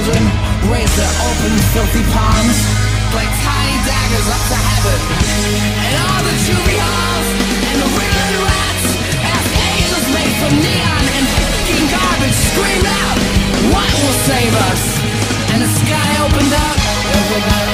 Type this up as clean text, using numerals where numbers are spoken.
children raise their open, filthy palms like tiny daggers up to heaven. And all the juvie halls and the wriggling rats ask angels made from neon and fucking garbage scream out, what will save us? And the sky opened up,